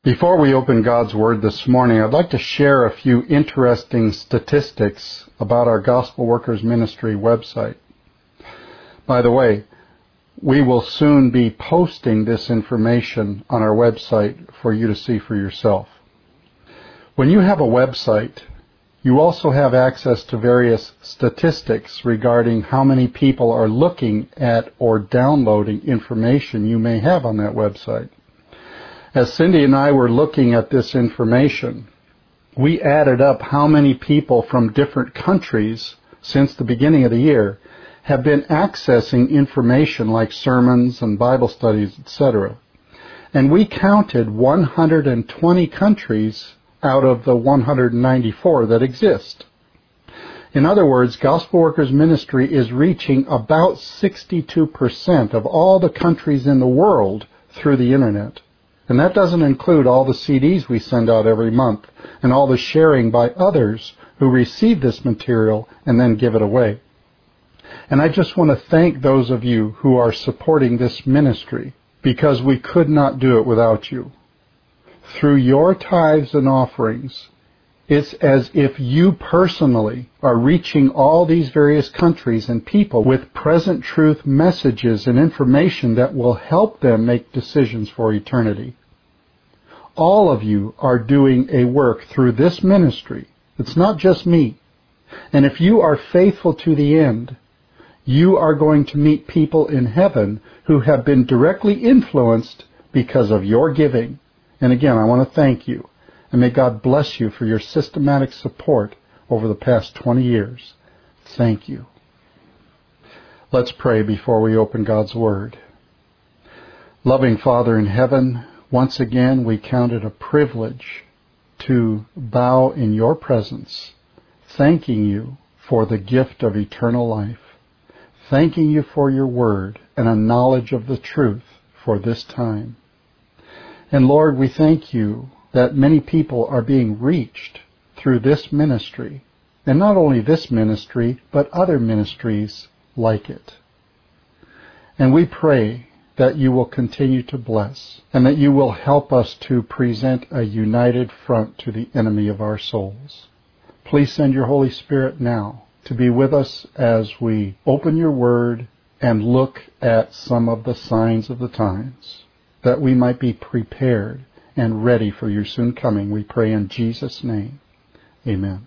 Before we open God's Word this morning, I'd like to share a few interesting statistics about our Gospel Workers Ministry website. By the way, we will soon be posting this information on our website for you to see for yourself. When you have a website, you also have access to various statistics regarding how many people are looking at or downloading information you may have on that website. As Cindy and I were looking at this information, we added up how many people from different countries since the beginning of the year have been accessing information like sermons and Bible studies, etc. And we counted 120 countries out of the 194 that exist. In other words, Gospel Workers Ministry is reaching about 62% of all the countries in the world through the Internet. And that doesn't include all the CDs we send out every month and all the sharing by others who receive this material and then give it away. And I just want to thank those of you who are supporting this ministry, because we could not do it without you. Through your tithes and offerings, it's as if you personally are reaching all these various countries and people with present truth messages and information that will help them make decisions for eternity. All of you are doing a work through this ministry. It's not just me. And if you are faithful to the end, you are going to meet people in heaven who have been directly influenced because of your giving. And again, I want to thank you. And may God bless you for your systematic support over the past 20 years. Thank you. Let's pray before we open God's Word. Loving Father in heaven, once again we count it a privilege to bow in your presence, thanking you for the gift of eternal life, thanking you for your Word and a knowledge of the truth for this time. And Lord, we thank you that many people are being reached through this ministry, and not only this ministry, but other ministries like it. And we pray that you will continue to bless, and that you will help us to present a united front to the enemy of our souls. Please send your Holy Spirit now to be with us as we open your Word and look at some of the signs of the times, that we might be prepared and ready for your soon coming. We pray in Jesus' name. Amen.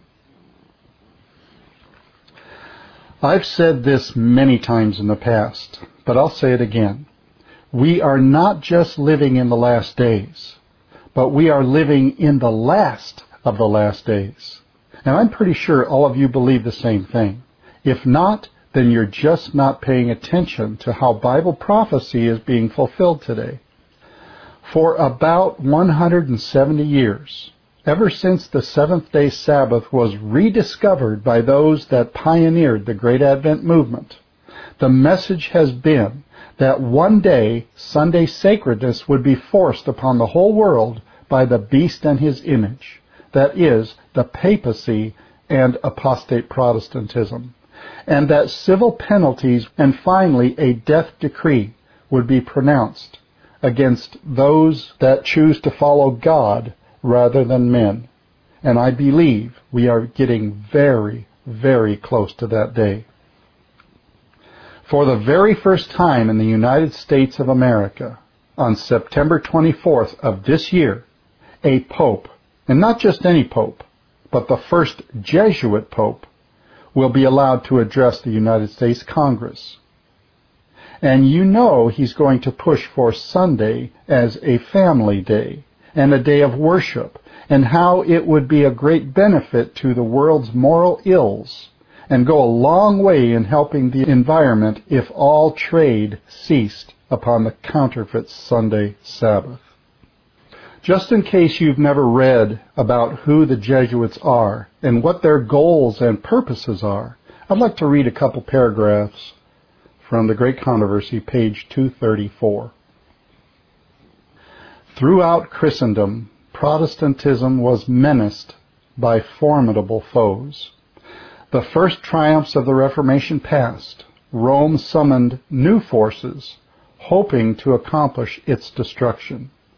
I've said this many times in the past, but I'll say it again. We are not just living in the last days, but we are living in the last of the last days. And I'm pretty sure all of you believe the same thing. If not, then you're just not paying attention to how Bible prophecy is being fulfilled today. For about 170 years, ever since the seventh-day Sabbath was rediscovered by those that pioneered the Great Advent movement, the message has been that one day Sunday sacredness would be forced upon the whole world by the beast and his image, that is, the papacy and apostate Protestantism, and that civil penalties and finally a death decree would be pronounced against those that choose to follow God rather than men. And I believe we are getting very, very close to that day. For the very first time in the United States of America, on September 24th of this year, a pope, and not just any pope, but the first Jesuit pope, will be allowed to address the United States Congress. And you know he's going to push for Sunday as a family day and a day of worship, and how it would be a great benefit to the world's moral ills and go a long way in helping the environment if all trade ceased upon the counterfeit Sunday Sabbath. Just in case you've never read about who the Jesuits are and what their goals and purposes are, I'd like to read a couple paragraphs from The Great Controversy, page 234. Throughout Christendom, Protestantism was menaced by formidable foes. The first triumphs of the Reformation past, Rome summoned new forces, hoping to accomplish its destruction.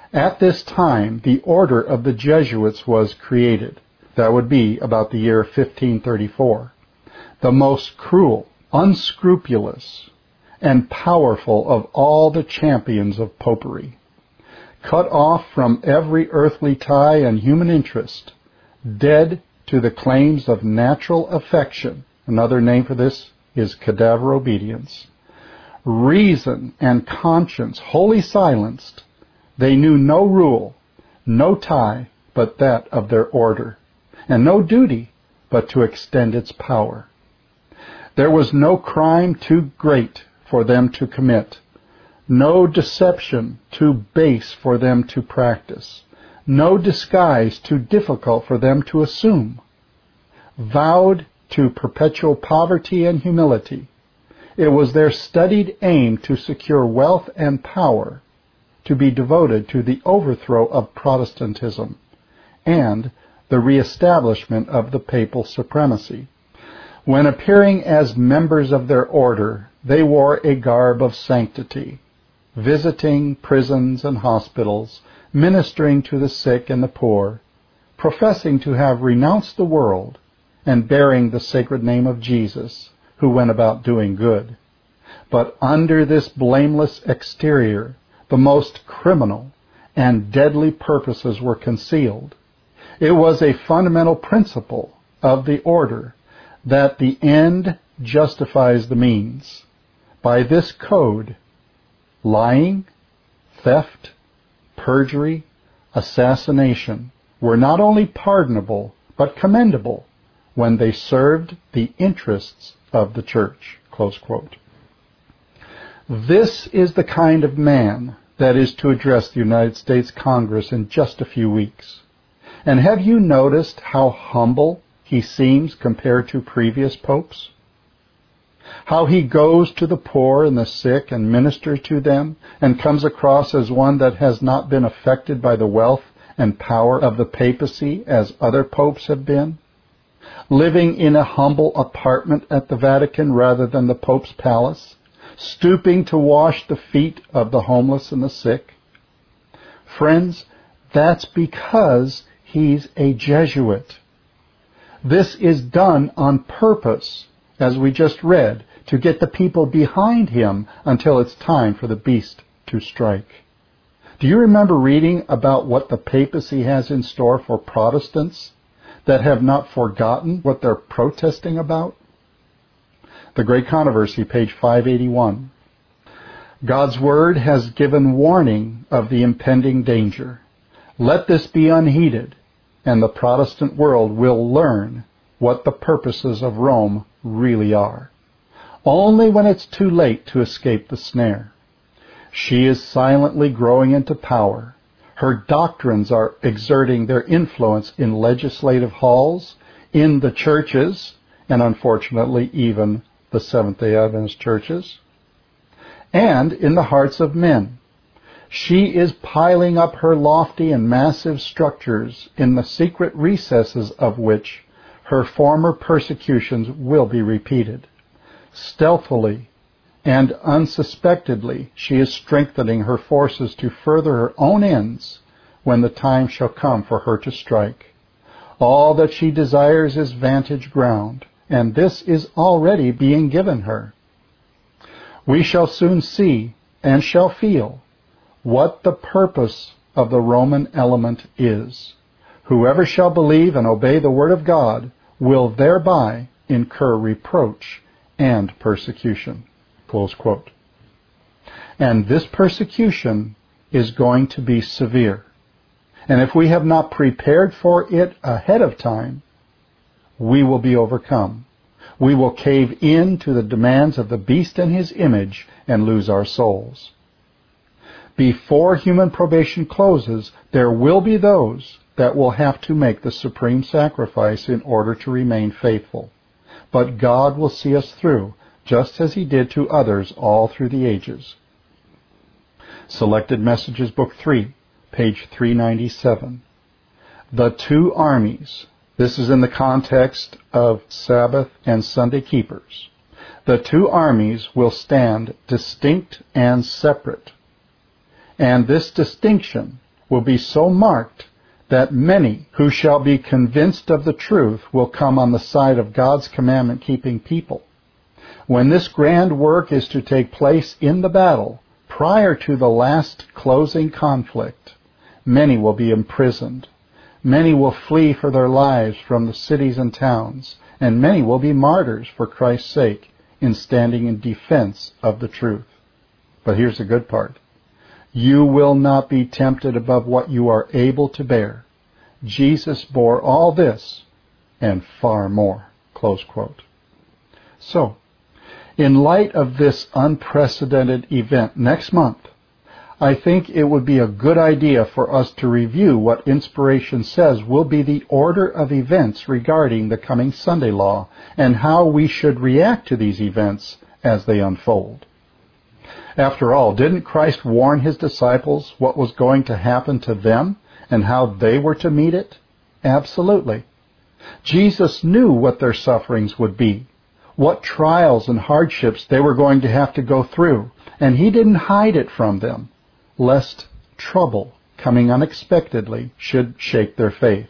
At this time, the order of the Jesuits was created. That would be about the year 1534. The most cruel, unscrupulous, and powerful of all the champions of popery. Cut off from every earthly tie and human interest, dead to the claims of natural affection. Another name for this is cadaver obedience. Reason and conscience wholly silenced, they knew no rule, no tie but that of their order, and no duty but to extend its power. There was no crime too great for them to commit, no deception too base for them to practice, no disguise too difficult for them to assume. Vowed to perpetual poverty and humility, it was their studied aim to secure wealth and power, to be devoted to the overthrow of Protestantism and the reestablishment of the papal supremacy. When appearing as members of their order, they wore a garb of sanctity, visiting prisons and hospitals, ministering to the sick and the poor, professing to have renounced the world, and bearing the sacred name of Jesus, who went about doing good. But under this blameless exterior, the most criminal and deadly purposes were concealed. It was a fundamental principle of the order that the end justifies the means. By this code, lying, theft, perjury, assassination were not only pardonable but commendable when they served the interests of the Church. Close quote. This is the kind of man that is to address the United States Congress in just a few weeks. And have you noticed how humble he seems compared to previous popes? How he goes to the poor and the sick and ministers to them and comes across as one that has not been affected by the wealth and power of the papacy as other popes have been, living in a humble apartment at the Vatican rather than the Pope's palace, stooping to wash the feet of the homeless and the sick. Friends, that's because he's a Jesuit. This is done on purpose, as we just read, to get the people behind him until it's time for the beast to strike. Do you remember reading about what the papacy has in store for Protestants that have not forgotten what they're protesting about? The Great Controversy, page 581. God's Word has given warning of the impending danger. Let this be unheeded, and the Protestant world will learn what the purposes of Rome really are. Only when it's too late to escape the snare. She is silently growing into power. Her doctrines are exerting their influence in legislative halls, in the churches, and unfortunately even the Seventh-day Adventist churches, and in the hearts of men. She is piling up her lofty and massive structures in the secret recesses of which her former persecutions will be repeated. Stealthily and unsuspectedly, she is strengthening her forces to further her own ends when the time shall come for her to strike. All that she desires is vantage ground, and this is already being given her. We shall soon see and shall feel what the purpose of the Roman element is. Whoever shall believe and obey the word of God will thereby incur reproach and persecution. Close quote. And this persecution is going to be severe. And if we have not prepared for it ahead of time, we will be overcome. We will cave in to the demands of the beast and his image and lose our souls. Before human probation closes, there will be those that will have to make the supreme sacrifice in order to remain faithful. But God will see us through, just as he did to others all through the ages. Selected Messages, Book 3, page 397. The two armies. This is in the context of Sabbath and Sunday keepers. The two armies will stand distinct and separate. And this distinction will be so marked that many who shall be convinced of the truth will come on the side of God's commandment-keeping people. When this grand work is to take place in the battle, prior to the last closing conflict, many will be imprisoned. Many will flee for their lives from the cities and towns, and many will be martyrs for Christ's sake in standing in defense of the truth. But here's the good part. You will not be tempted above what you are able to bear. Jesus bore all this and far more. Close quote. So, in light of this unprecedented event next month, I think it would be a good idea for us to review what Inspiration says will be the order of events regarding the coming Sunday law and how we should react to these events as they unfold. After all, didn't Christ warn his disciples what was going to happen to them and how they were to meet it? Absolutely. Jesus knew what their sufferings would be, what trials and hardships they were going to have to go through, and he didn't hide it from them, lest trouble coming unexpectedly should shake their faith.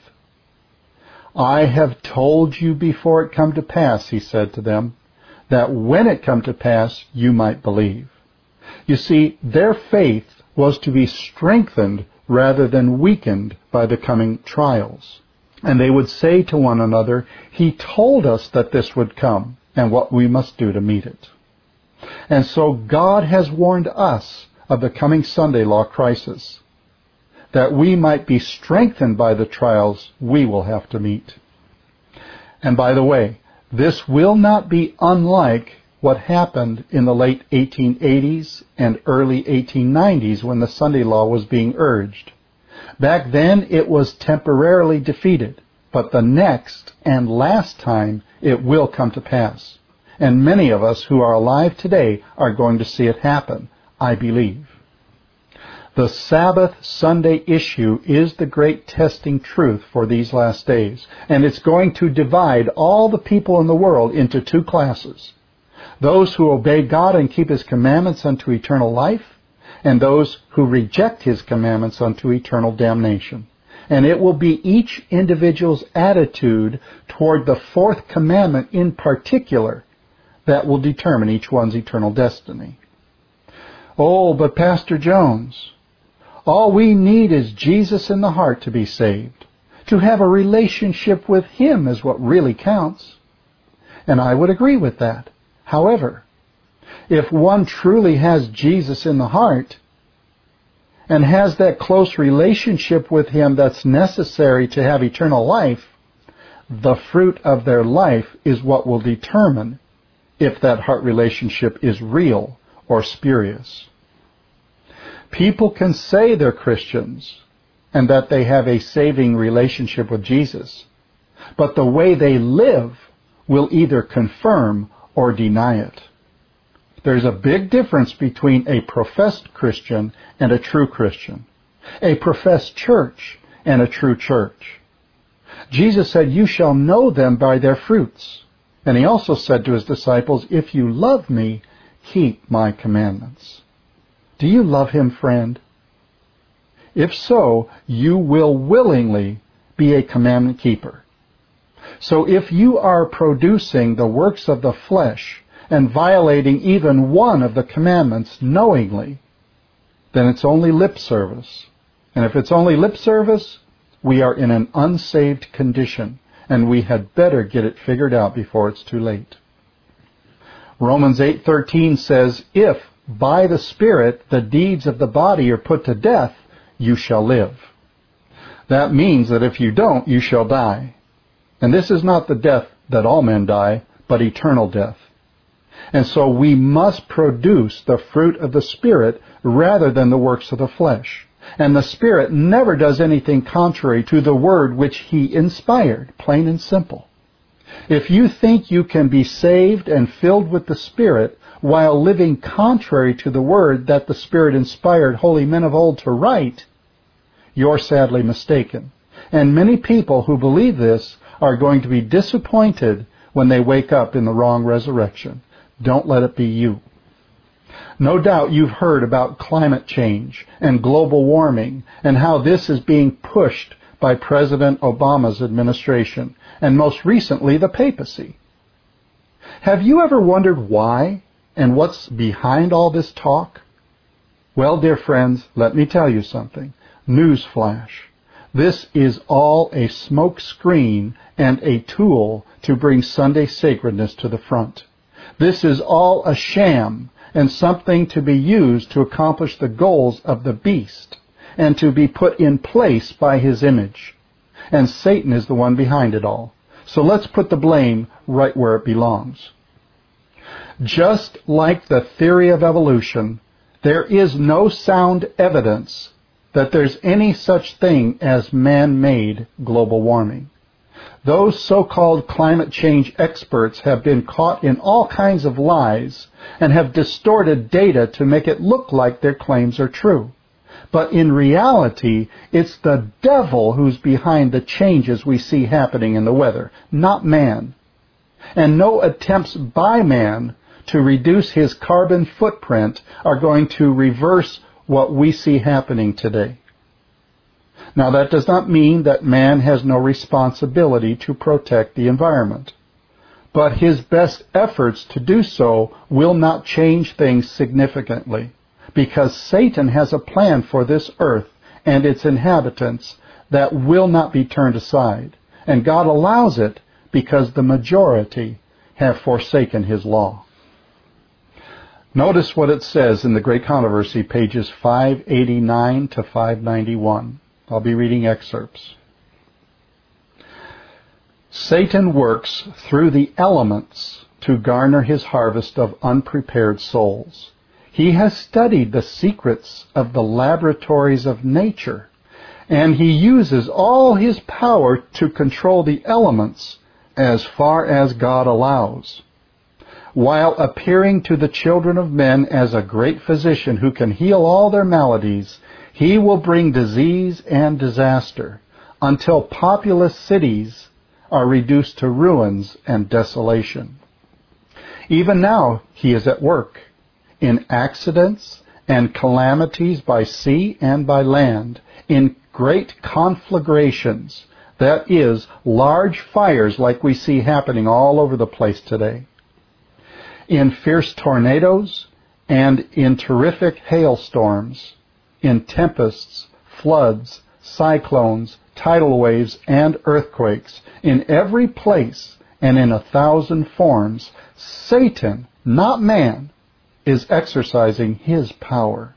I have told you before it come to pass, he said to them, that when it come to pass you might believe. You see, their faith was to be strengthened rather than weakened by the coming trials. And they would say to one another, he told us that this would come and what we must do to meet it. And so God has warned us of the coming Sunday law crisis, that we might be strengthened by the trials we will have to meet. And by the way, this will not be unlike what happened in the late 1880s and early 1890s when the Sunday law was being urged. Back then it was temporarily defeated, but the next and last time it will come to pass. And many of us who are alive today are going to see it happen, I believe. The Sabbath Sunday issue is the great testing truth for these last days, and it's going to divide all the people in the world into two classes. Those who obey God and keep his commandments unto eternal life, and those who reject his commandments unto eternal damnation. And it will be each individual's attitude toward the fourth commandment in particular that will determine each one's eternal destiny. Oh, but Pastor Jones, all we need is Jesus in the heart to be saved. To have a relationship with him is what really counts. And I would agree with that. However, if one truly has Jesus in the heart and has that close relationship with him that's necessary to have eternal life, the fruit of their life is what will determine if that heart relationship is real or spurious. People can say they're Christians and that they have a saving relationship with Jesus, but the way they live will either confirm or deny it. There's a big difference between a professed Christian and a true Christian, a professed church and a true church. Jesus said, you shall know them by their fruits. And he also said to his disciples, if you love me, keep my commandments. Do you love him, friend? If so, you will willingly be a commandment keeper. So if you are producing the works of the flesh and violating even one of the commandments knowingly, then it's only lip service. And if it's only lip service, we are in an unsaved condition, and we had better get it figured out before it's too late. Romans 8:13 says, if by the Spirit the deeds of the body are put to death, you shall live. That means that if you don't, you shall die. And this is not the death that all men die, but eternal death. And so we must produce the fruit of the Spirit rather than the works of the flesh. And the Spirit never does anything contrary to the Word which he inspired, plain and simple. If you think you can be saved and filled with the Spirit while living contrary to the Word that the Spirit inspired holy men of old to write, you're sadly mistaken. And many people who believe this are going to be disappointed when they wake up in the wrong resurrection. Don't let it be you. No doubt you've heard about climate change and global warming and how this is being pushed by President Obama's administration and most recently the papacy. Have you ever wondered why and what's behind all this talk? Well, dear friends, let me tell you something. Newsflash. This is all a smoke screen and a tool to bring Sunday sacredness to the front. This is all a sham and something to be used to accomplish the goals of the beast and to be put in place by his image. And Satan is the one behind it all. So let's put the blame right where it belongs. Just like the theory of evolution, there is no sound evidence that there's any such thing as man-made global warming. Those so-called climate change experts have been caught in all kinds of lies and have distorted data to make it look like their claims are true. But in reality, it's the devil who's behind the changes we see happening in the weather, not man. And no attempts by man to reduce his carbon footprint are going to reverse what we see happening today. Now, that does not mean that man has no responsibility to protect the environment. But his best efforts to do so will not change things significantly, because Satan has a plan for this earth and its inhabitants that will not be turned aside. And God allows it because the majority have forsaken his law. Notice what it says in the Great Controversy, pages 589 to 591. I'll be reading excerpts. Satan works through the elements to garner his harvest of unprepared souls. He has studied the secrets of the laboratories of nature, and he uses all his power to control the elements as far as God allows. While appearing to the children of men as a great physician who can heal all their maladies, he will bring disease and disaster until populous cities are reduced to ruins and desolation. Even now he is at work in accidents and calamities by sea and by land, in great conflagrations, that is, large fires like we see happening all over the place today, in fierce tornadoes and in terrific hailstorms, in tempests, floods, cyclones, tidal waves, and earthquakes. In every place and in 1,000 forms, Satan, not man, is exercising his power.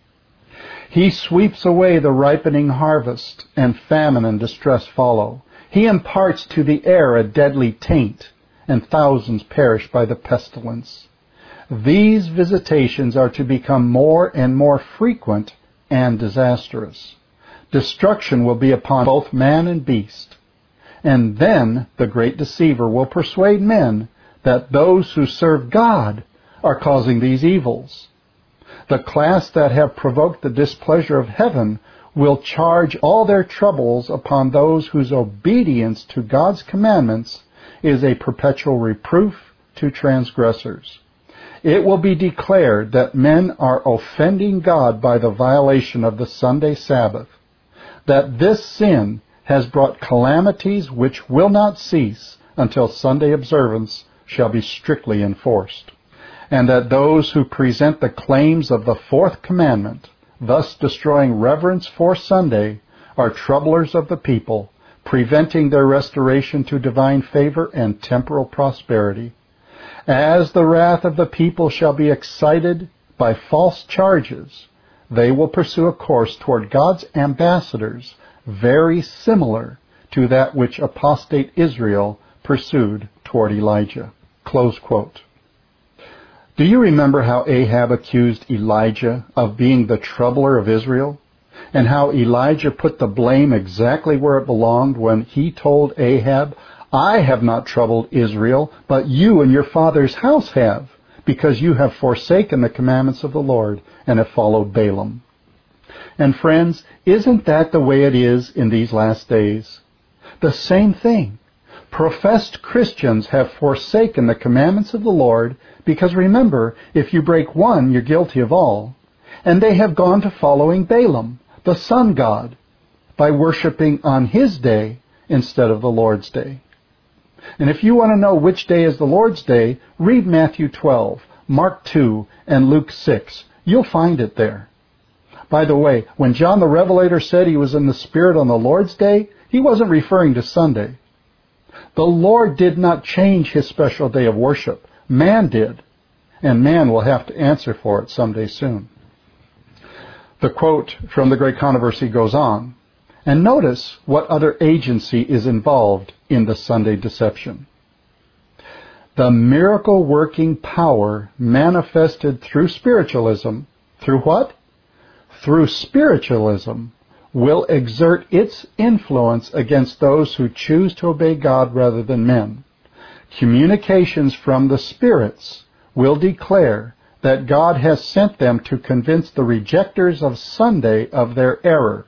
He sweeps away the ripening harvest, and famine and distress follow. He imparts to the air a deadly taint, and thousands perish by the pestilence. These visitations are to become more and more frequent and disastrous. Destruction will be upon both man and beast. And then the great deceiver will persuade men that those who serve God are causing these evils. The class that have provoked the displeasure of heaven will charge all their troubles upon those whose obedience to God's commandments is a perpetual reproof to transgressors. It will be declared that men are offending God by the violation of the Sunday Sabbath, that this sin has brought calamities which will not cease until Sunday observance shall be strictly enforced, and that those who present the claims of the fourth commandment, thus destroying reverence for Sunday, are troublers of the people, preventing their restoration to divine favor and temporal prosperity. As the wrath of the people shall be excited by false charges, they will pursue a course toward God's ambassadors very similar to that which apostate Israel pursued toward Elijah. Close quote. Do you remember how Ahab accused Elijah of being the troubler of Israel? And how Elijah put the blame exactly where it belonged when he told Ahab, "I have not troubled Israel, but you and your father's house have, because you have forsaken the commandments of the Lord and have followed Balaam." And friends, isn't that the way it is in these last days? The same thing. Professed Christians have forsaken the commandments of the Lord because, remember, if you break one, you're guilty of all. And they have gone to following Balaam, the sun god, by worshiping on his day instead of the Lord's day. And if you want to know which day is the Lord's day, read Matthew 12, Mark 2, and Luke 6. You'll find it there. By the way, when John the Revelator said he was in the Spirit on the Lord's day, he wasn't referring to Sunday. The Lord did not change his special day of worship. Man did, and man will have to answer for it someday soon. The quote from The Great Controversy goes on, and notice what other agency is involved in the Sunday deception. The miracle-working power manifested through spiritualism, through what? Through spiritualism, will exert its influence against those who choose to obey God rather than men. Communications from the spirits will declare that God has sent them to convince the rejectors of Sunday of their error,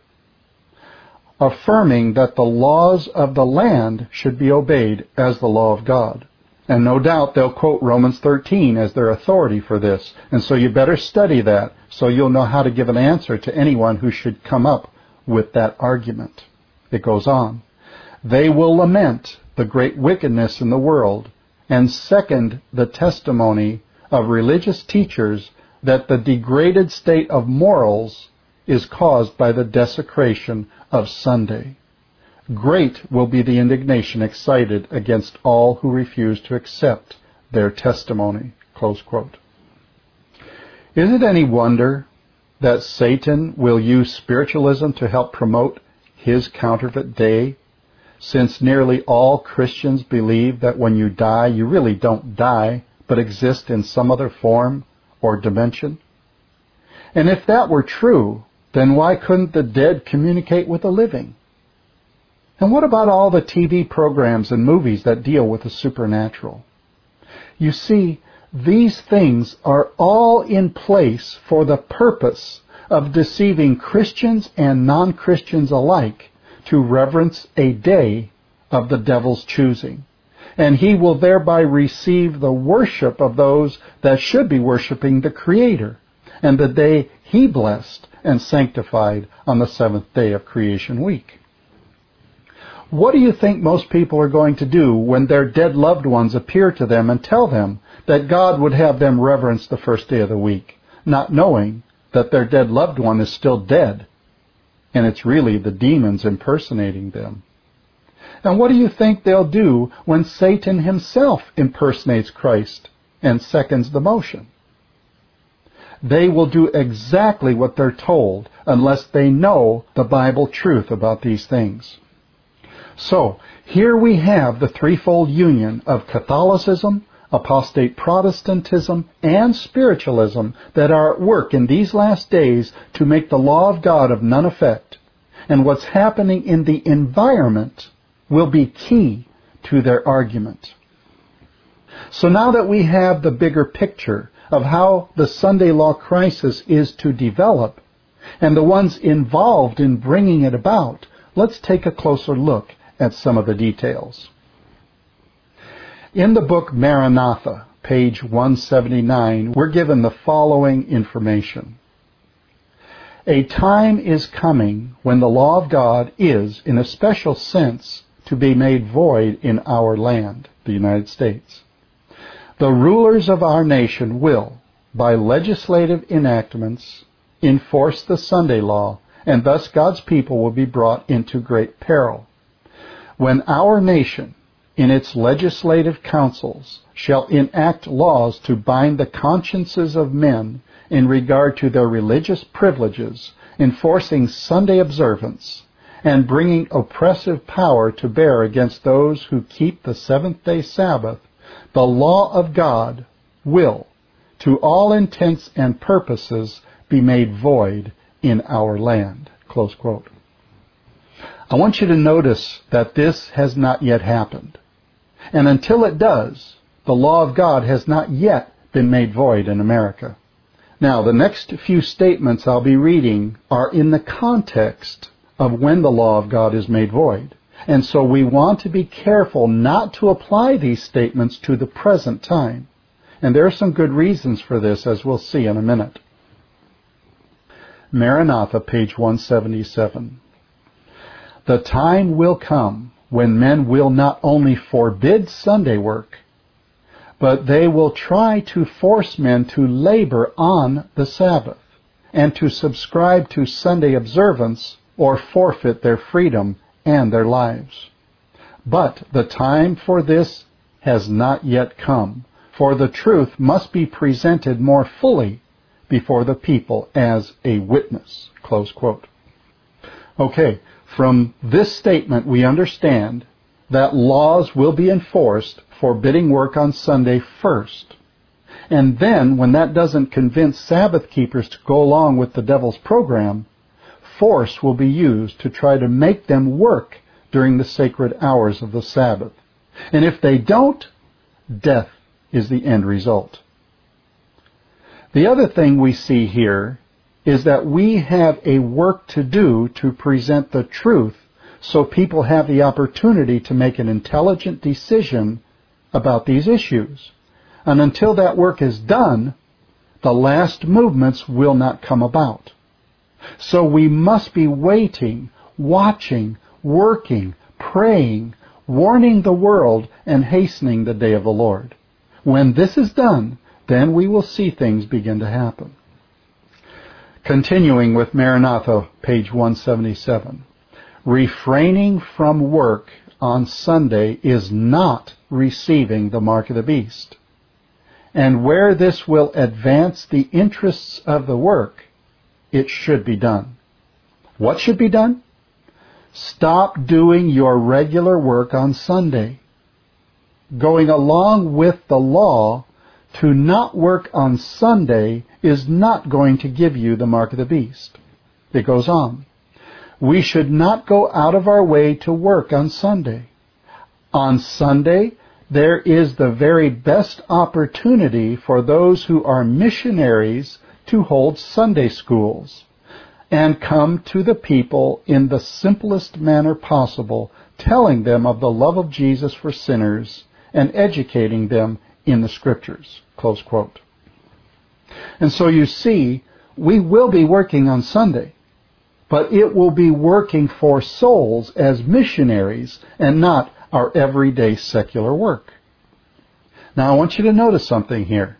affirming that the laws of the land should be obeyed as the law of God. And no doubt they'll quote Romans 13 as their authority for this. And so you better study that so you'll know how to give an answer to anyone who should come up with that argument. It goes on. They will lament the great wickedness in the world and second the testimony of religious teachers that the degraded state of morals is caused by the desecration of Sunday. Great will be the indignation excited against all who refuse to accept their testimony. Close quote. Is it any wonder that Satan will use spiritualism to help promote his counterfeit day, since nearly all Christians believe that when you die, you really don't die, but exist in some other form or dimension? And if that were true, then why couldn't the dead communicate with the living? And what about all the TV programs and movies that deal with the supernatural? You see, these things are all in place for the purpose of deceiving Christians and non-Christians alike to reverence a day of the devil's choosing. And he will thereby receive the worship of those that should be worshiping the Creator, and the day he blessed and sanctified on the seventh day of creation week. What do you think most people are going to do when their dead loved ones appear to them and tell them that God would have them reverence the first day of the week, not knowing that their dead loved one is still dead, and it's really the demons impersonating them? And what do you think they'll do when Satan himself impersonates Christ and seconds the motion? They will do exactly what they're told unless they know the Bible truth about these things. So, here we have the threefold union of Catholicism, apostate Protestantism, and spiritualism that are at work in these last days to make the law of God of none effect. And what's happening in the environment will be key to their argument. So now that we have the bigger picture of how the Sunday law crisis is to develop, and the ones involved in bringing it about, let's take a closer look at some of the details. In the book Maranatha, page 179, we're given the following information. A time is coming when the law of God is, in a special sense, to be made void in our land, the United States. The rulers of our nation will, by legislative enactments, enforce the Sunday law, and thus God's people will be brought into great peril. When our nation, in its legislative councils, shall enact laws to bind the consciences of men in regard to their religious privileges, enforcing Sunday observance, and bringing oppressive power to bear against those who keep the seventh-day Sabbath, the law of God will, to all intents and purposes, be made void in our land. Close quote. I want you to notice that this has not yet happened. And until it does, the law of God has not yet been made void in America. Now, the next few statements I'll be reading are in the context of when the law of God is made void. And so we want to be careful not to apply these statements to the present time. And there are some good reasons for this, as we'll see in a minute. Maranatha, page 177. The time will come when men will not only forbid Sunday work, but they will try to force men to labor on the Sabbath and to subscribe to Sunday observance or forfeit their freedom and their lives. But the time for this has not yet come, for the truth must be presented more fully before the people as a witness. Close quote. Okay, from this statement we understand that laws will be enforced forbidding work on Sunday first. And then, when that doesn't convince Sabbath keepers to go along with the devil's program, force will be used to try to make them work during the sacred hours of the Sabbath. And if they don't, death is the end result. The other thing we see here is that we have a work to do to present the truth so people have the opportunity to make an intelligent decision about these issues. And until that work is done, the last movements will not come about. So we must be waiting, watching, working, praying, warning the world, and hastening the day of the Lord. When this is done, then we will see things begin to happen. Continuing with Maranatha, page 177. Refraining from work on Sunday is not receiving the mark of the beast. And where this will advance the interests of the work, it should be done. What should be done? Stop doing your regular work on Sunday. Going along with the law to not work on Sunday is not going to give you the mark of the beast. It goes on. We should not go out of our way to work on Sunday. On Sunday, there is the very best opportunity for those who are missionaries to hold Sunday schools and come to the people in the simplest manner possible, telling them of the love of Jesus for sinners and educating them in the Scriptures. Close quote. And so you see, we will be working on Sunday, but it will be working for souls as missionaries and not our everyday secular work. Now I want you to notice something here.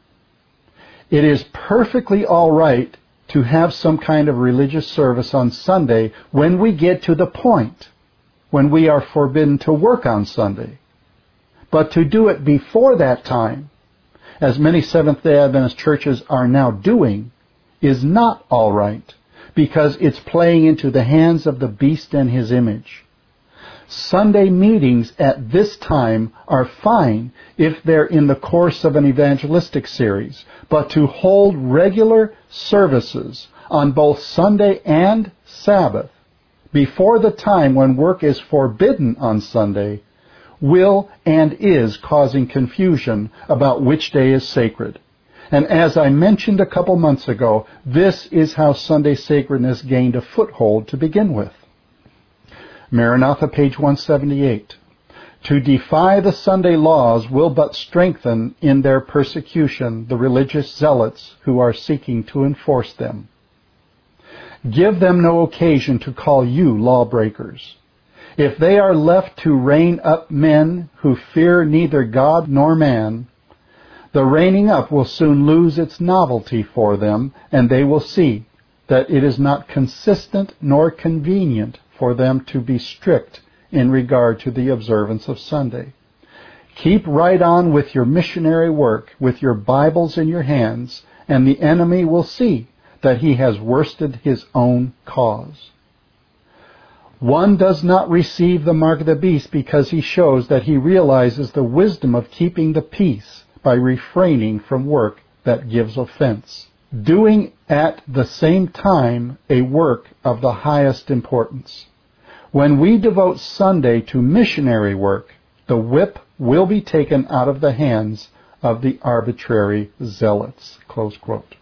It is perfectly all right to have some kind of religious service on Sunday when we get to the point when we are forbidden to work on Sunday. But to do it before that time, as many Seventh-day Adventist churches are now doing, is not all right, because it's playing into the hands of the beast and his image. Sunday meetings at this time are fine if they're in the course of an evangelistic series, but to hold regular services on both Sunday and Sabbath before the time when work is forbidden on Sunday will and is causing confusion about which day is sacred. And as I mentioned a couple months ago, this is how Sunday sacredness gained a foothold to begin with. Maranatha, page 178. To defy the Sunday laws will but strengthen in their persecution the religious zealots who are seeking to enforce them. Give them no occasion to call you lawbreakers. If they are left to rein up men who fear neither God nor man, the reining up will soon lose its novelty for them, and they will see that it is not consistent nor convenient for them to be strict in regard to the observance of Sunday. Keep right on with your missionary work with your Bibles in your hands, and the enemy will see that he has worsted his own cause. One does not receive the mark of the beast because he shows that he realizes the wisdom of keeping the peace by refraining from work that gives offense, doing at the same time a work of the highest importance. When we devote Sunday to missionary work, the whip will be taken out of the hands of the arbitrary zealots. Close quote.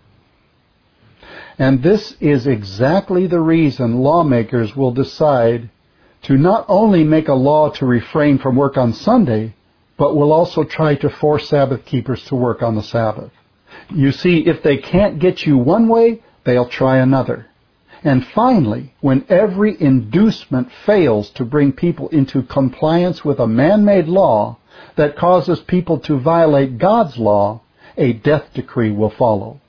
And this is exactly the reason lawmakers will decide to not only make a law to refrain from work on Sunday, but will also try to force Sabbath keepers to work on the Sabbath. You see, if they can't get you one way, they'll try another. And finally, when every inducement fails to bring people into compliance with a man-made law that causes people to violate God's law, a death decree will follow.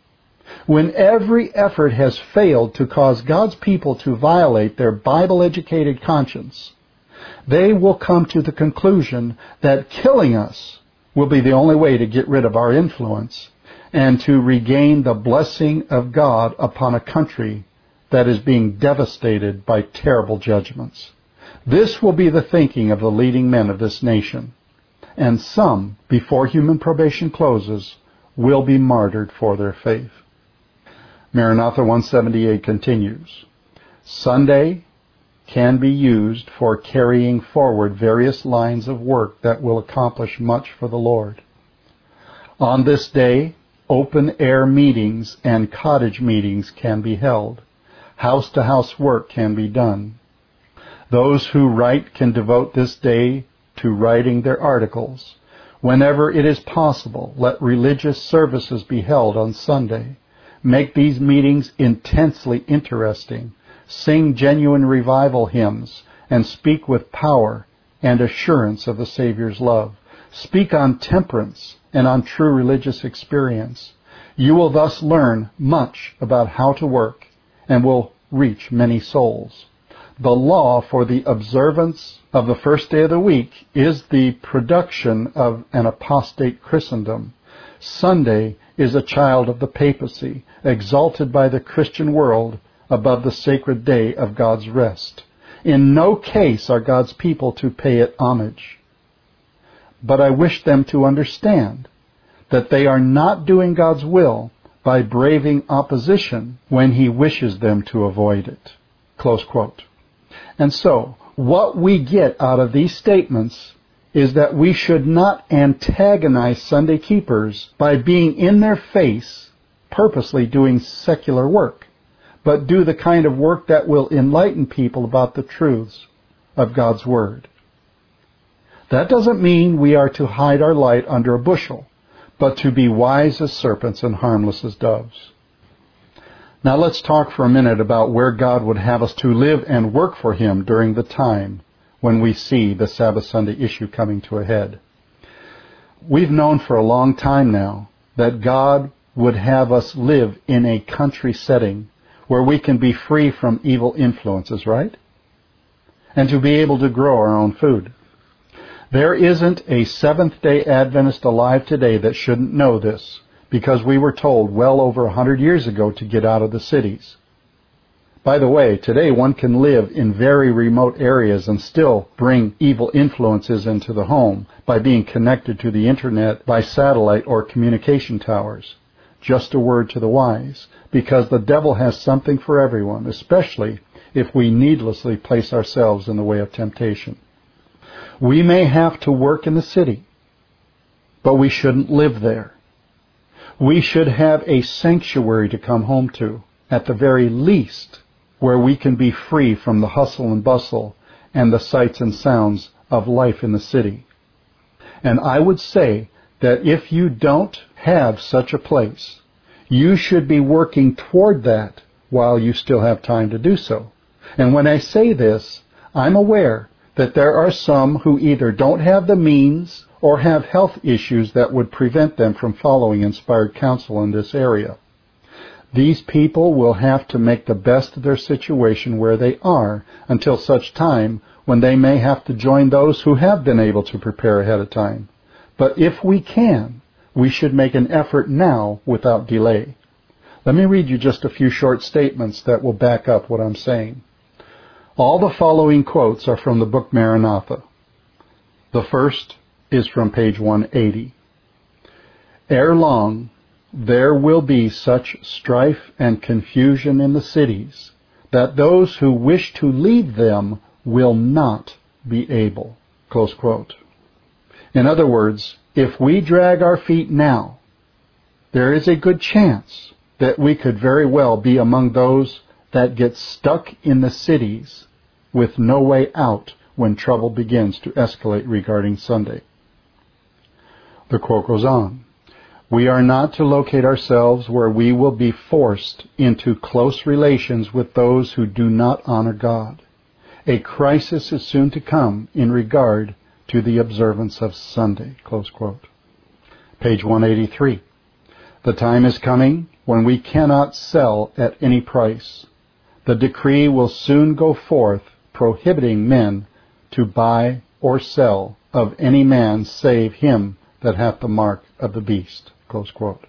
When every effort has failed to cause God's people to violate their Bible-educated conscience, they will come to the conclusion that killing us will be the only way to get rid of our influence and to regain the blessing of God upon a country that is being devastated by terrible judgments. This will be the thinking of the leading men of this nation, and some, before human probation closes, will be martyred for their faith. Maranatha 178 continues, Sunday can be used for carrying forward various lines of work that will accomplish much for the Lord. On this day, open-air meetings and cottage meetings can be held. House-to-house work can be done. Those who write can devote this day to writing their articles. Whenever it is possible, let religious services be held on Sunday. Make these meetings intensely interesting. Sing genuine revival hymns and speak with power and assurance of the Savior's love. Speak on temperance and on true religious experience. You will thus learn much about how to work and will reach many souls. The law for the observance of the first day of the week is the production of an apostate Christendom. Sunday is a child of the papacy, exalted by the Christian world above the sacred day of God's rest. In no case are God's people to pay it homage. But I wish them to understand that they are not doing God's will by braving opposition when He wishes them to avoid it. Close quote. And so, what we get out of these statements is that we should not antagonize Sunday keepers by being in their face, purposely doing secular work, but do the kind of work that will enlighten people about the truths of God's Word. That doesn't mean we are to hide our light under a bushel, but to be wise as serpents and harmless as doves. Now let's talk for a minute about where God would have us to live and work for Him during the time when we see the Sabbath Sunday issue coming to a head. We've known for a long time now that God would have us live in a country setting where we can be free from evil influences, right? And to be able to grow our own food. There isn't a Seventh-day Adventist alive today that shouldn't know this, because we were told well over 100 years ago to get out of the cities. By the way, today one can live in very remote areas and still bring evil influences into the home by being connected to the internet by satellite or communication towers. Just a word to the wise, because the devil has something for everyone, especially if we needlessly place ourselves in the way of temptation. We may have to work in the city, but we shouldn't live there. We should have a sanctuary to come home to, at the very least, where we can be free from the hustle and bustle and the sights and sounds of life in the city. And I would say that if you don't have such a place, you should be working toward that while you still have time to do so. And when I say this, I'm aware that there are some who either don't have the means or have health issues that would prevent them from following inspired counsel in this area. These people will have to make the best of their situation where they are until such time when they may have to join those who have been able to prepare ahead of time. But if we can, we should make an effort now without delay. Let me read you just a few short statements that will back up what I'm saying. All the following quotes are from the book Maranatha. The first is from page 180. Ere long, there will be such strife and confusion in the cities that those who wish to leave them will not be able. Close quote. In other words, if we drag our feet now, there is a good chance that we could very well be among those that get stuck in the cities with no way out when trouble begins to escalate regarding Sunday. The quote goes on. We are not to locate ourselves where we will be forced into close relations with those who do not honor God. A crisis is soon to come in regard to the observance of Sunday. Close quote. Page 183. The time is coming when we cannot sell at any price. The decree will soon go forth prohibiting men to buy or sell of any man save him that hath the mark of the beast. Close quote.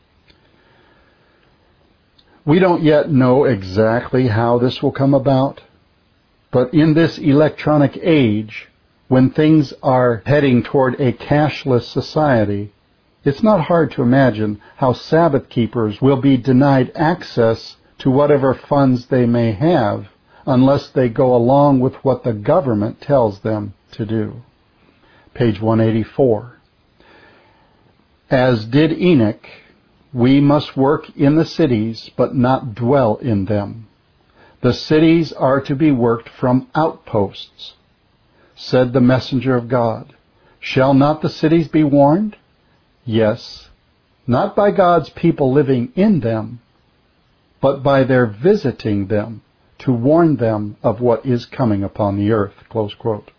We don't yet know exactly how this will come about, but in this electronic age, when things are heading toward a cashless society, it's not hard to imagine how Sabbath keepers will be denied access to whatever funds they may have unless they go along with what the government tells them to do. Page 184. As did Enoch, we must work in the cities, but not dwell in them. The cities are to be worked from outposts. Said the messenger of God, shall not the cities be warned? Yes, not by God's people living in them, but by their visiting them to warn them of what is coming upon the earth. Close quote.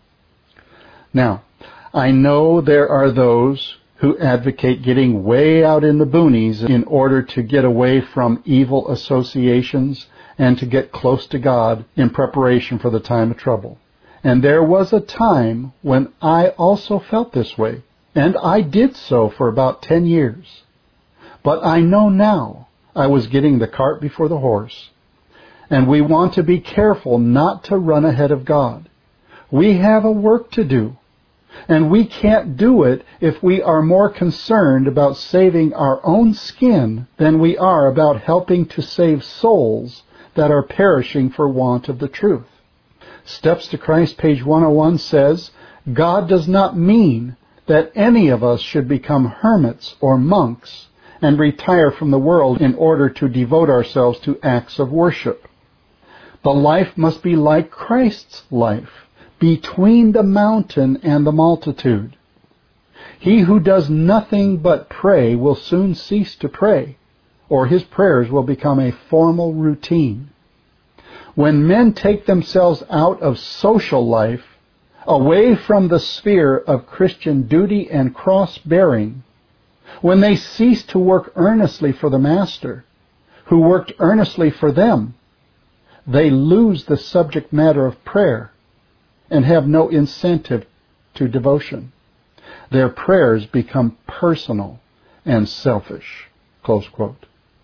Now, I know there are those who advocate getting way out in the boonies in order to get away from evil associations and to get close to God in preparation for the time of trouble. And there was a time when I also felt this way, and I did so for about 10 years. But I know now I was getting the cart before the horse. And we want to be careful not to run ahead of God. We have a work to do. And we can't do it if we are more concerned about saving our own skin than we are about helping to save souls that are perishing for want of the truth. Steps to Christ, page 101, says, God does not mean that any of us should become hermits or monks and retire from the world in order to devote ourselves to acts of worship. The life must be like Christ's life, between the mountain and the multitude. He who does nothing but pray will soon cease to pray, or his prayers will become a formal routine. When men take themselves out of social life, away from the sphere of Christian duty and cross-bearing, when they cease to work earnestly for the Master, who worked earnestly for them, they lose the subject matter of prayer and have no incentive to devotion. Their prayers become personal and selfish. Close quote.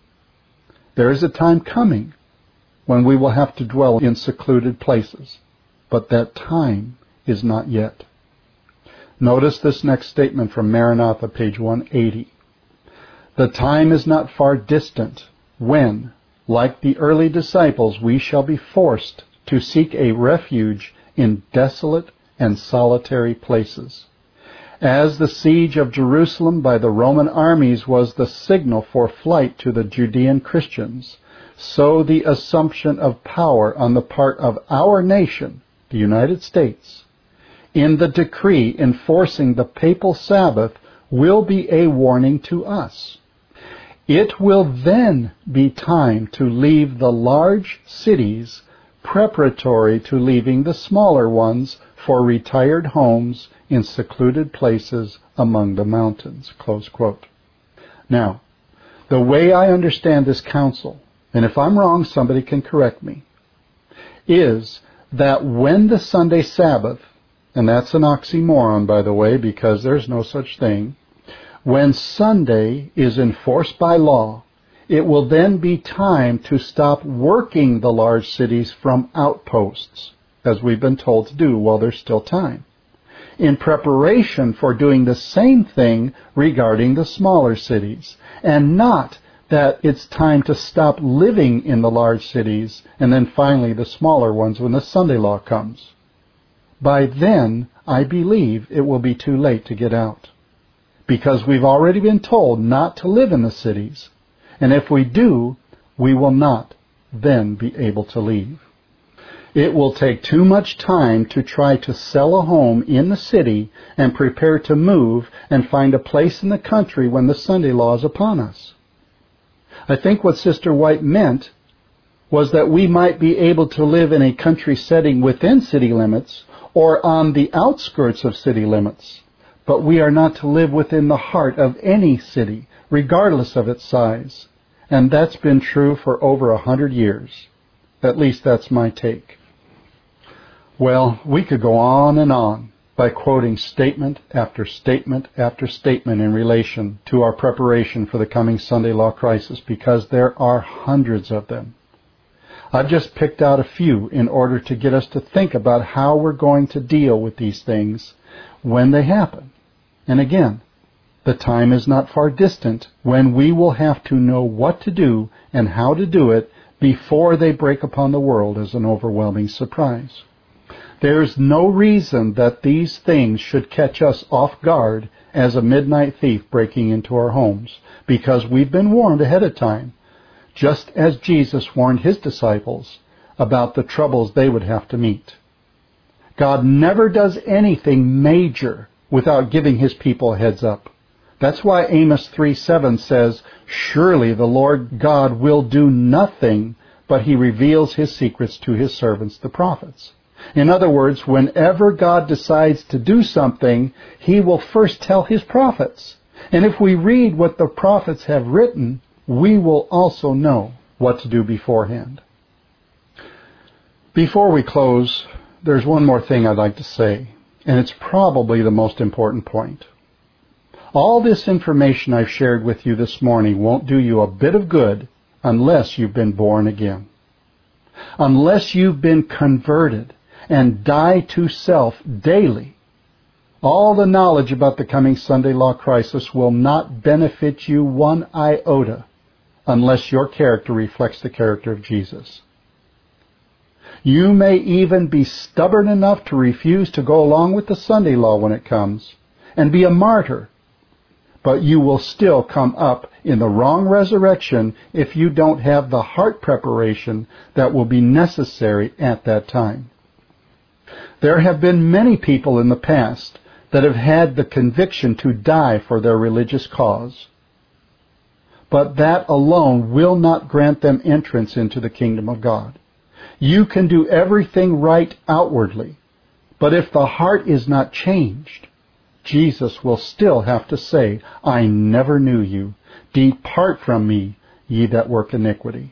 There is a time coming when we will have to dwell in secluded places, but that time is not yet. Notice this next statement from Maranatha, page 180. The time is not far distant when, like the early disciples, we shall be forced to seek a refuge in desolate and solitary places. As the siege of Jerusalem by the Roman armies was the signal for flight to the Judean Christians, so the assumption of power on the part of our nation, the United States, in the decree enforcing the papal Sabbath will be a warning to us. It will then be time to leave the large cities preparatory to leaving the smaller ones for retired homes in secluded places among the mountains. Close quote. Now, the way I understand this counsel, and if I'm wrong, somebody can correct me, is that when the Sunday Sabbath, and that's an oxymoron, by the way, because there's no such thing, when Sunday is enforced by law, it will then be time to stop working the large cities from outposts, as we've been told to do while there's still time, in preparation for doing the same thing regarding the smaller cities, and not that it's time to stop living in the large cities and then finally the smaller ones when the Sunday law comes. By then, I believe it will be too late to get out, because we've already been told not to live in the cities, and if we do, we will not then be able to leave. It will take too much time to try to sell a home in the city and prepare to move and find a place in the country when the Sunday law is upon us. I think what Sister White meant was that we might be able to live in a country setting within city limits or on the outskirts of city limits, but we are not to live within the heart of any city, regardless of its size. And that's been true for over 100 years. At least that's my take. Well, we could go on by quoting statement after statement after statement in relation to our preparation for the coming Sunday law crisis, because there are hundreds of them. I've just picked out a few in order to get us to think about how we're going to deal with these things when they happen. And again, the time is not far distant when we will have to know what to do and how to do it before they break upon the world as an overwhelming surprise. There's no reason that these things should catch us off guard as a midnight thief breaking into our homes, because we've been warned ahead of time, just as Jesus warned his disciples about the troubles they would have to meet. God never does anything major without giving his people a heads up. That's why Amos 3:7 says, "Surely the Lord God will do nothing, but he reveals his secrets to his servants, the prophets." In other words, whenever God decides to do something, he will first tell his prophets. And if we read what the prophets have written, we will also know what to do beforehand. Before we close, there's one more thing I'd like to say, and it's probably the most important point. All this information I've shared with you this morning won't do you a bit of good unless you've been born again. Unless you've been converted and die to self daily, all the knowledge about the coming Sunday law crisis will not benefit you one iota unless your character reflects the character of Jesus. You may even be stubborn enough to refuse to go along with the Sunday law when it comes and be a martyr, but you will still come up in the wrong resurrection if you don't have the heart preparation that will be necessary at that time. There have been many people in the past that have had the conviction to die for their religious cause, but that alone will not grant them entrance into the kingdom of God. You can do everything right outwardly, but if the heart is not changed, Jesus will still have to say, "I never knew you. Depart from me, ye that work iniquity."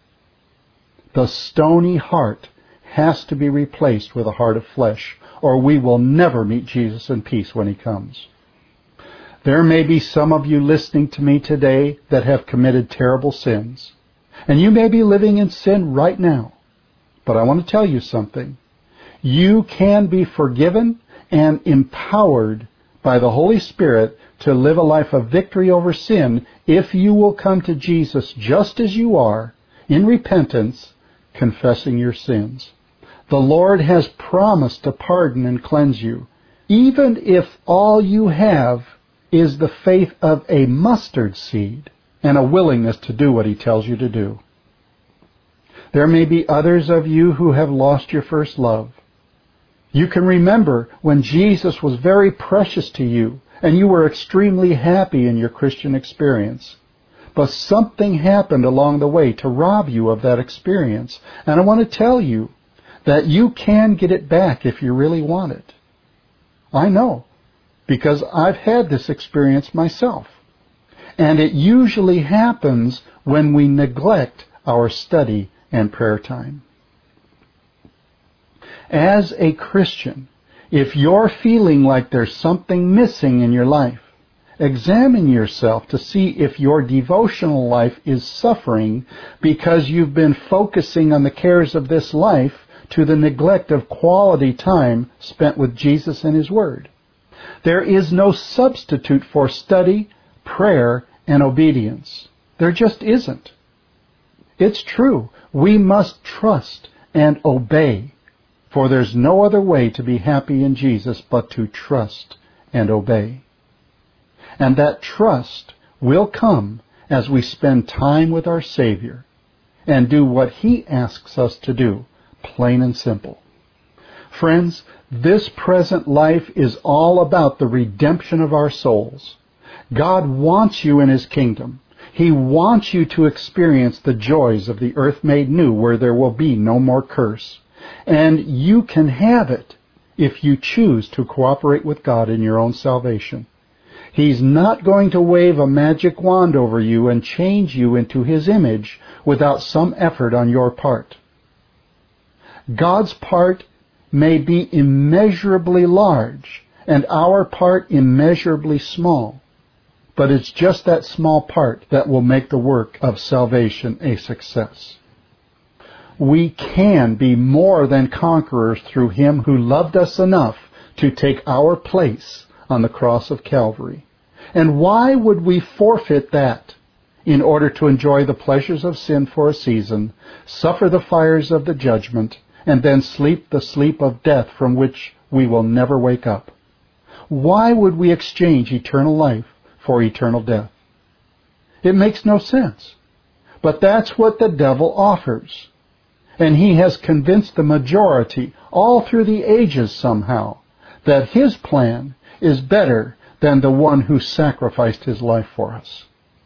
The stony heart has to be replaced with a heart of flesh, or we will never meet Jesus in peace when he comes. There may be some of you listening to me today that have committed terrible sins, and you may be living in sin right now. But I want to tell you something. You can be forgiven and empowered by the Holy Spirit to live a life of victory over sin if you will come to Jesus just as you are, in repentance, confessing your sins. The Lord has promised to pardon and cleanse you, even if all you have is the faith of a mustard seed and a willingness to do what he tells you to do. There may be others of you who have lost your first love. You can remember when Jesus was very precious to you and you were extremely happy in your Christian experience. But something happened along the way to rob you of that experience. And I want to tell you that you can get it back if you really want it. I know, because I've had this experience myself. And it usually happens when we neglect our study and prayer time. As a Christian, if you're feeling like there's something missing in your life, examine yourself to see if your devotional life is suffering because you've been focusing on the cares of this life to the neglect of quality time spent with Jesus and his Word. There is no substitute for study, prayer, and obedience. There just isn't. It's true. We must trust and obey, for there's no other way to be happy in Jesus but to trust and obey. And that trust will come as we spend time with our Savior and do what he asks us to do Plain and simple. Friends, this present life is all about the redemption of our souls. God wants you in His kingdom. He wants you to experience the joys of the earth made new, where there will be no more curse. And you can have it if you choose to cooperate with God in your own salvation. He's not going to wave a magic wand over you and change you into His image without some effort on your part. God's part may be immeasurably large and our part immeasurably small, but it's just that small part that will make the work of salvation a success. We can be more than conquerors through Him who loved us enough to take our place on the cross of Calvary. And why would we forfeit that in order to enjoy the pleasures of sin for a season, suffer the fires of the judgment, and then sleep the sleep of death from which we will never wake up? Why would we exchange eternal life for eternal death? It makes no sense. But that's what the devil offers. And he has convinced the majority, all through the ages somehow, that his plan is better than the one who sacrificed his life for us.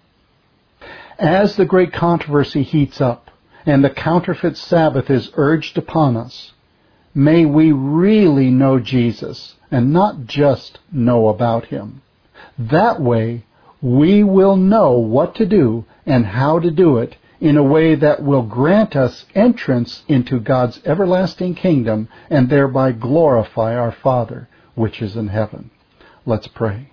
As the great controversy heats up and the counterfeit Sabbath is urged upon us, may we really know Jesus and not just know about Him. That way, we will know what to do and how to do it in a way that will grant us entrance into God's everlasting kingdom and thereby glorify our Father, which is in heaven. Let's pray.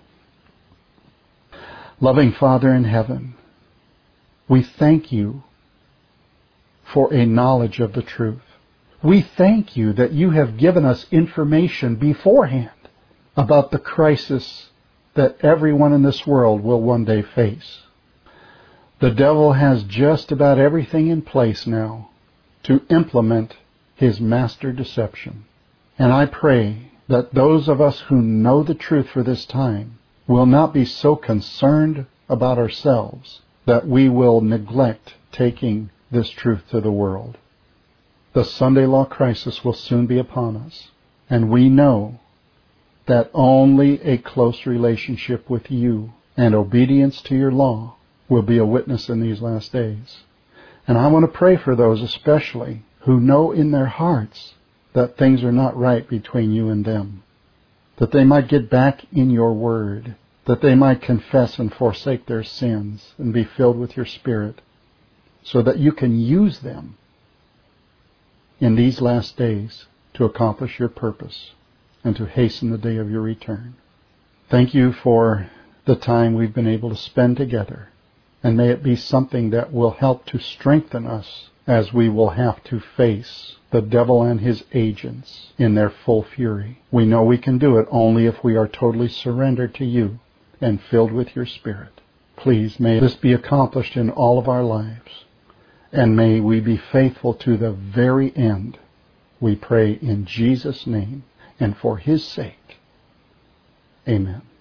Loving Father in heaven, we thank You for a knowledge of the truth. We thank You that You have given us information beforehand about the crisis that everyone in this world will one day face. The devil has just about everything in place now to implement his master deception. And I pray that those of us who know the truth for this time will not be so concerned about ourselves that we will neglect taking this truth to the world. The Sunday law crisis will soon be upon us, and we know that only a close relationship with You and obedience to Your law will be a witness in these last days. And I want to pray for those especially who know in their hearts that things are not right between You and them, that they might get back in Your word, that they might confess and forsake their sins and be filled with Your Spirit, so that You can use them in these last days to accomplish Your purpose and to hasten the day of Your return. Thank You for the time we've been able to spend together, and may it be something that will help to strengthen us as we will have to face the devil and his agents in their full fury. We know we can do it only if we are totally surrendered to You and filled with Your Spirit. Please, may this be accomplished in all of our lives, and may we be faithful to the very end. We pray in Jesus' name and for His sake. Amen.